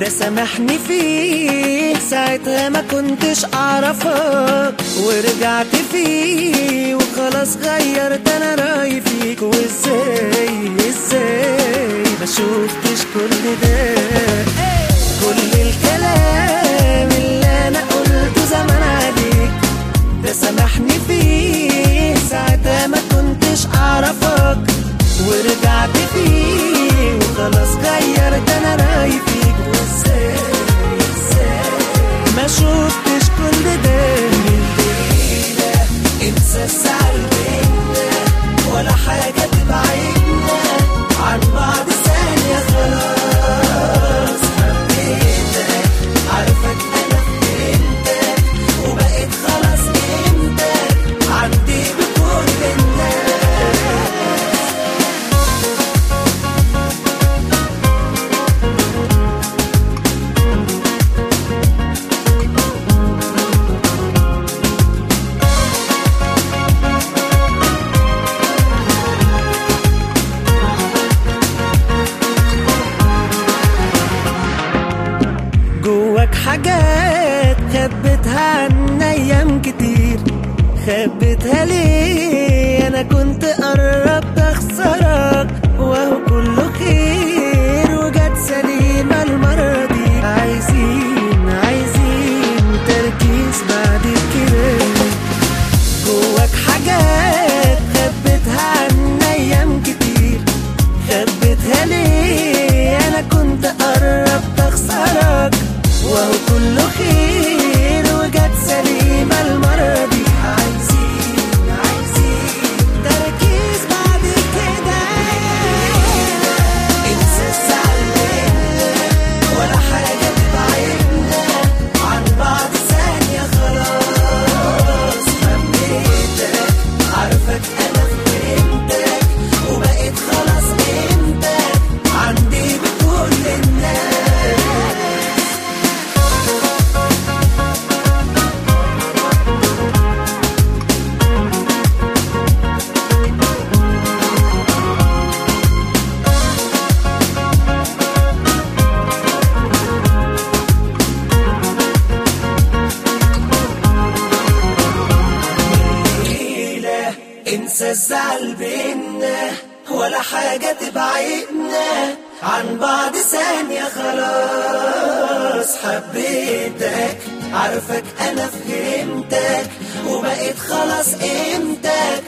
ده سامحني فيه ساعتها ما كنتش اعرفك، ورجعت فيه وخلاص غيرت انا رايي فيك. وازاي ما شوفتش كل ده؟ كل الكلام اللي انا قلته زمان عليك، ده سامحني فيه ساعتها ما كنتش اعرفك، ورجعت فيه وخلاص غيرت انا رايي فيك. وازاي ما شوفتش كل ده؟ من الليلة انسى الزعل بينا، ولا حاجة تبعدنا عن بعض ثانية. خلاص حبيتك، عارفك انا فهمتك، وبقيت خلاص قيمتك عندي بكل الناس. جواك حاجات خبيتها عن ايام كتير، خبيتها ليه؟ انا كنت قربت اخسرك، وهو كله خير وجت سليمة المرة دي. عايزين تركيز بعد كده. جواك حاجات خبيتها عن ايام كتير، خبيتها ليه؟ انا كنت قربت اخسرك، وهو كله خير وجت سليمة المرة دي. عايزين تركيز بعد كده. انسى الزعل بينا، ولا حاجة تبعدنا عن بعض ثانية. خلاص حبيتك، عارفك انا فهمتك، وبقيت خلاص قيمتك عندي بكل الناس. انسى الزعل بينا، ولا حاجة تبعدنا عن بعض ثانية. خلاص حبيتك، عارفك انا فهمتك، وبقيت خلاص قيمتك